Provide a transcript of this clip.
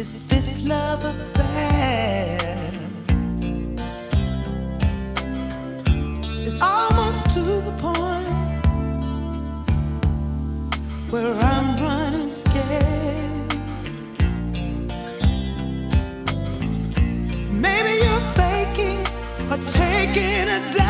this love affair is almost to the point where I'm running scared. Maybe you're faking or taking a dive.